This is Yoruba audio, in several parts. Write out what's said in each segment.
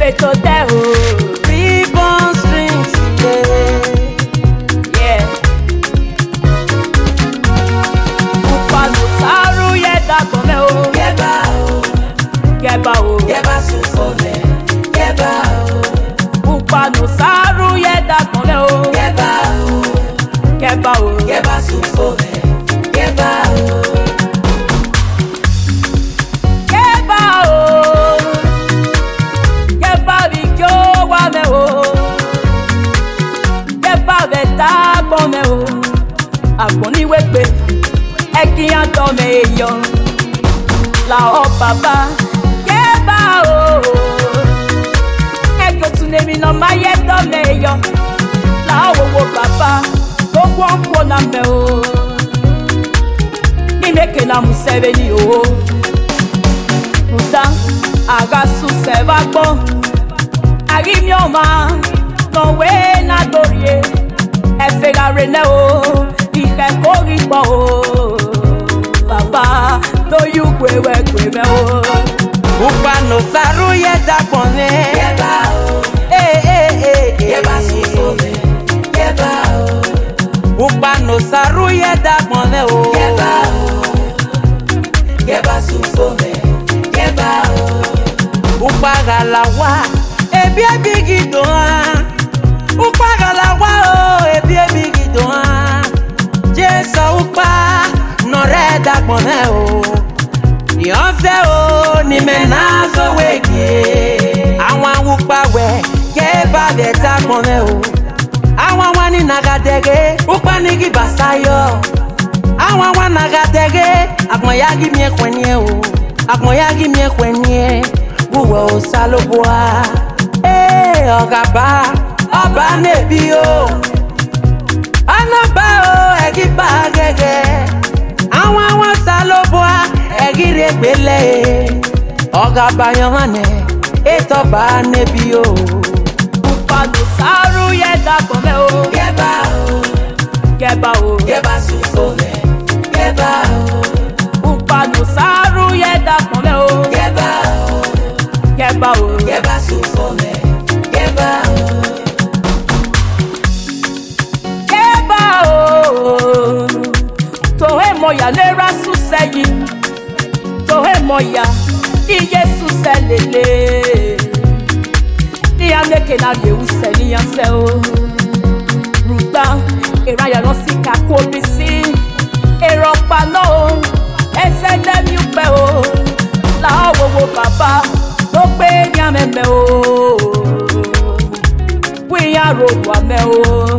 beto deo. Ribbon strings, Yeah. Upano saru yeda gome o. Geba Geba o. Geba sufome. Geba Upano saru yeda gome o. Geba Geba o. Geba sufome. Geba Geba o. Geba vigyo wa me o. Geba veta gome o. Agboni wegbe. Ekiyan do me yo. La o baba. Geba o. Ego tunemi no maye do me yo. La wo baba. Go wonko na me o. Ni meke na museveni o. Uta aga su seva gbon. Ari mi o ma. No we na dorie. E fegare ne o. Ike kori po o. Baba do you kwe me o. Upano saru yeda gome. Geba Geba sufome. Geba Upano saru yeda gome o. Geba Geba sufome. Geba Upagala wa ebi gidoa. Upagala wa o ebi gidoa. Jesu upa no reda gome o. Yonse o ni menazo wege. Awan upa we Geba beta gome o. Awan wani nagadege upa nigi basayo. Awan wana nagadege akmoyagi mi ekwenye o. Akmoyagi mi ekwenye buwo saloboa. Ogaba oba nebi o. Anaba o egiba gege. Awan saloboa egire gbele. Ogaba yomane etoba nebi o. Upano saru yeda gome o. Geba Geba o. Geba sufome. Geba Upano saru yeda gome o. Geba Geba o. Geba sufome. Geba Geba o. Tohe moya lera suseyi. Tohe moya iye suselele. Ni ameke na ye use ni yanse o. Ruta eraya no sika kobisi. Eropa no ese demi upe o. La wo baba lo pe ni ameme o. We are road wa me o.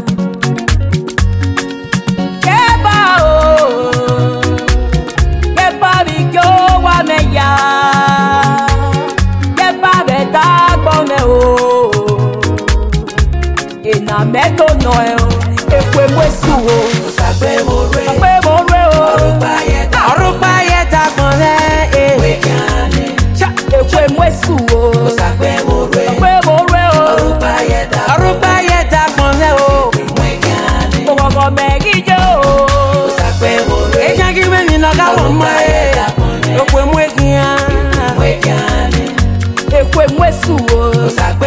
Geba o. Geba vigyo wa me ya. Geba veta gbo me o. Ena meto no e o. Ekwe mwesu o. Osagbe more. Ekwe more o. Orupa yeda gome wekane. Ekwe mwesu o. Osagbe more. Ekwe more o. Orupa yeda gome o. Wekane. Ogogo megi jo. Osagbe more. Ejagi we mi no ga wo mo e. Okwe mwegia. Wekane. Ekwe mwesu o.